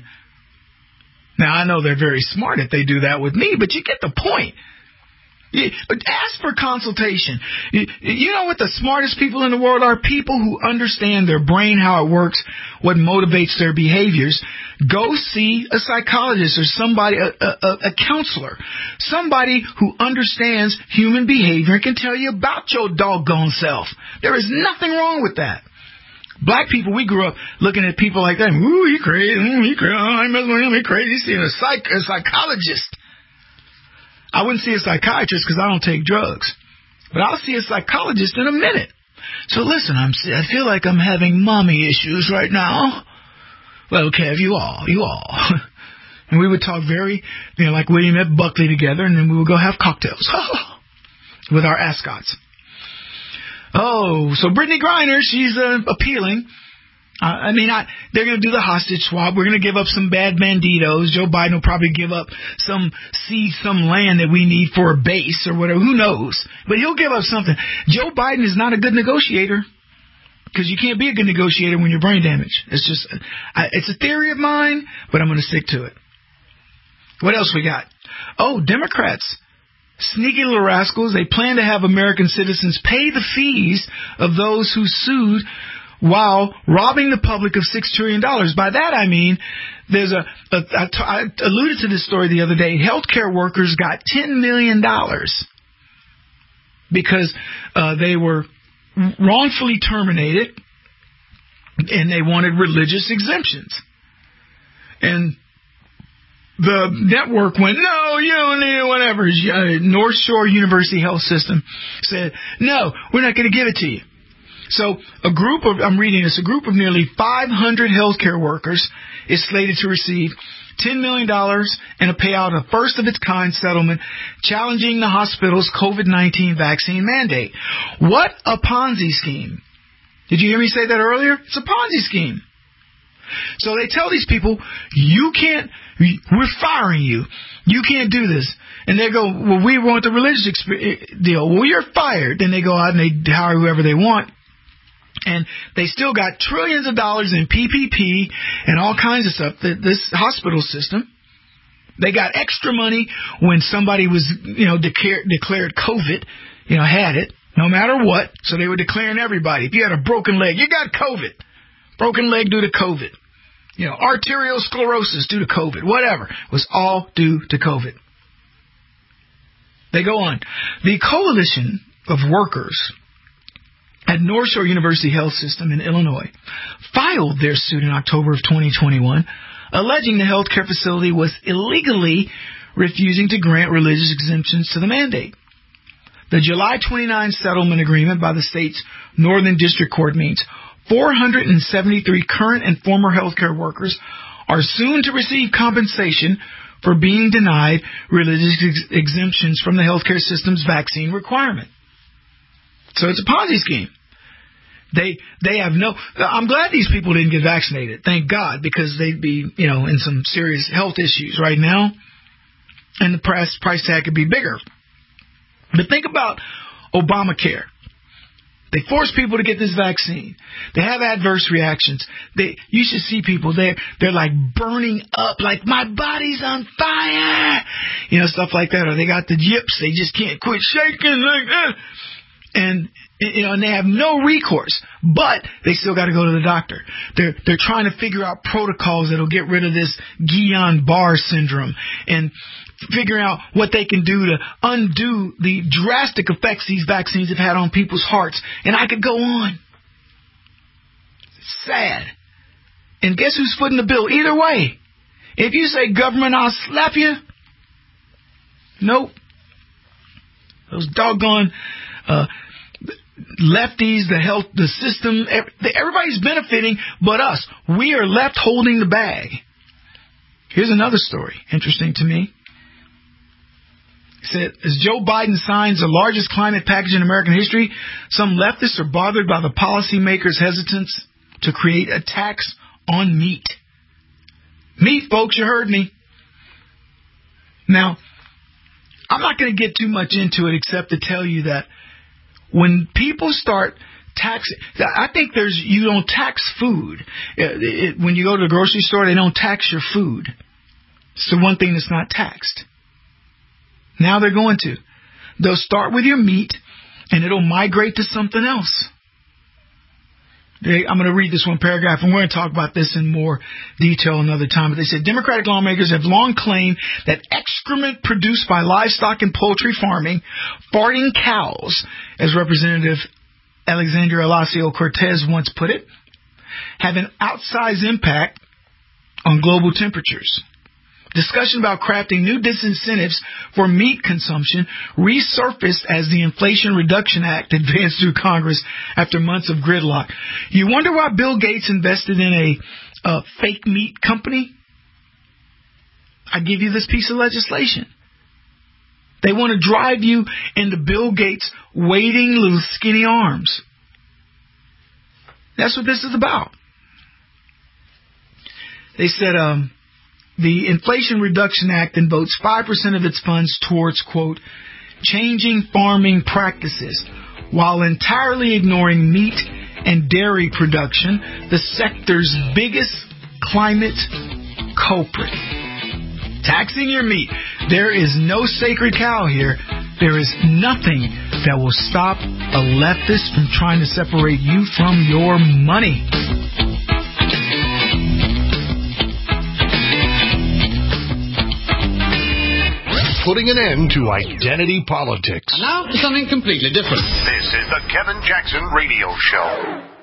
Speaker 4: Now, I know they're very smart if they do that with me, but you get the point. You, ask for consultation. You, you know what the smartest people in the world are? People who understand their brain, how it works, what motivates their behaviors. Go see a psychologist or somebody, a, a, a counselor, somebody who understands human behavior and can tell you about your doggone self. There is nothing wrong with that. Black people, we grew up looking at people like that. Ooh, he crazy. Ooh, he crazy. Oh, I mess with him. He crazy. He's seeing a, psych, a psychologist. I wouldn't see a psychiatrist because I don't take drugs. But I'll see a psychologist in a minute. So listen, I'm, I feel like I'm having mommy issues right now. Well, Kev, you all, you all. And we would talk very, you know, like William F. Buckley together, and then we would go have cocktails with our ascots. Oh, so Brittany Griner, she's uh, appealing. Uh, I mean, I, they're going to do the hostage swap. We're going to give up some bad banditos. Joe Biden will probably give up some seed, some land that we need for a base or whatever. Who knows? But he'll give up something. Joe Biden is not a good negotiator because you can't be a good negotiator when you're brain damaged. It's just, I, it's a theory of mine, but I'm going to stick to it. What else we got? Oh, Democrats. Sneaky little rascals. They plan to have American citizens pay the fees of those who sued while robbing the public of six trillion dollars. By that I mean, there's a, a I, t- I alluded to this story the other day. Healthcare workers got ten million dollars because uh, they were wrongfully terminated, and they wanted religious exemptions. And the network went, no, you don't need it, whatever. Uh, North Shore University Health System said, no, we're not going to give it to you. So a group of, I'm reading this, a group of nearly five hundred healthcare workers is slated to receive ten million dollars and a payout, a first-of-its-kind settlement challenging the hospital's COVID nineteen vaccine mandate. What a Ponzi scheme. Did you hear me say that earlier? It's a Ponzi scheme. So they tell these people, you can't, we're firing you. You can't do this. And they go, well, we want the religious exp- deal. Well, you're fired. Then they go out and they hire whoever they want. And they still got trillions of dollars in P P P and all kinds of stuff. This hospital system, they got extra money when somebody was, you know, declare, declared COVID, you know, had it, no matter what. So they were declaring everybody. If you had a broken leg, you got COVID. Broken leg due to COVID. You know, arterial sclerosis due to COVID. Whatever. It was all due to COVID. They go on. The coalition of workers at North Shore University Health System in Illinois filed their suit in October of twenty twenty-one, alleging the healthcare facility was illegally refusing to grant religious exemptions to the mandate. The July twenty-ninth settlement agreement by the state's Northern District Court means four hundred seventy-three current and former healthcare workers are soon to receive compensation for being denied religious ex- exemptions from the healthcare system's vaccine requirement. So it's a Ponzi scheme. They they have no. I'm glad these people didn't get vaccinated. Thank God, because they'd be, you know, in some serious health issues right now, and the price price tag could be bigger. But think about Obamacare. They force people to get this vaccine. They have adverse reactions. They, you should see people. They're, they're like burning up, like my body's on fire. You know, stuff like that. Or they got the yips. They just can't quit shaking like that. And, you know, and they have no recourse, but they still got to go to the doctor. They're, they're trying to figure out protocols that'll get rid of this Guillain-Barré syndrome and figuring out what they can do to undo the drastic effects these vaccines have had on people's hearts. And I could go on. It's sad. And guess who's footing the bill? Either way. If you say government, I'll slap you. Nope. Those doggone uh, lefties, the health, the system, everybody's benefiting but us. We are left holding the bag. Here's another story, interesting to me. It said, as Joe Biden signs the largest climate package in American history, some leftists are bothered by the policymakers' hesitance to create a tax on meat. Meat, folks, you heard me. Now, I'm not going to get too much into it except to tell you that when people start taxing, I think there's, you don't tax food. It, it, when you go to the grocery store, they don't tax your food. It's the one thing that's not taxed. Now they're going to. They'll start with your meat, and it'll migrate to something else. They, I'm going to read this one paragraph, and we're going to talk about this in more detail another time. But they said, Democratic lawmakers have long claimed that excrement produced by livestock and poultry farming, farting cows, as Representative Alexandria Ocasio-Cortez once put it, have an outsized impact on global temperatures. Discussion about crafting new disincentives for meat consumption resurfaced as the Inflation Reduction Act advanced through Congress after months of gridlock. You wonder why Bill Gates invested in a, a fake meat company? I give you this piece of legislation. They want to drive you into Bill Gates' waiting little skinny arms. That's what this is about. They said, um, the Inflation Reduction Act devotes five percent of its funds towards, quote, changing farming practices while entirely ignoring meat and dairy production, the sector's biggest climate culprit. Taxing your meat. There is no sacred cow here. There is nothing that will stop a leftist from trying to separate you from your money.
Speaker 2: putting an end to identity politics.
Speaker 1: And now for something completely different.
Speaker 2: This is the Kevin Jackson Radio Show.